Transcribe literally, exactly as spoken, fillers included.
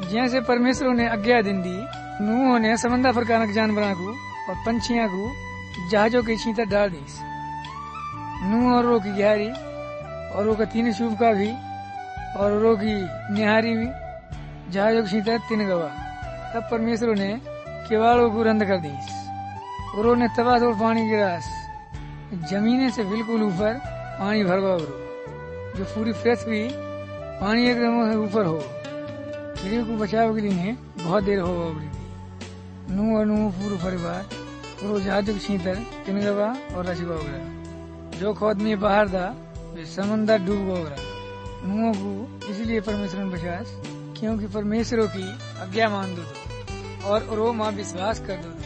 जैसे परमेश्वर ने आज्ञा दिन दी नूह ने समंदर प्रकार जानवरों को और पंछियों को जहाजों के छींतर डाल दी। नूह और रो की गहरी और वो का तीन शुभ का भी और रो की निहारी भी जहाजों के छींतर तीन गवा। तब परमेश्वर ने किवाड़ों को बंद कर दी और ने तबाह और पानी गिरास जमीने से बिल्कुल ऊपर पानी भर गया जो पूरी पृथ्वी पानी एकदम ऊपर हो। खीरे को बचाव के लिए बहुत देर हो गई। नूह और नूह पूरा परिवार और जहाजों के छींतर तीन गवा और रचवा गया। जो खोद में बाहर था वे समंदर डूब गया। नूह को इसलिए परमेश्वर ने बचाया क्योंकि परमेश्वर की आज्ञा मान दो और रो मां विश्वास कर दो।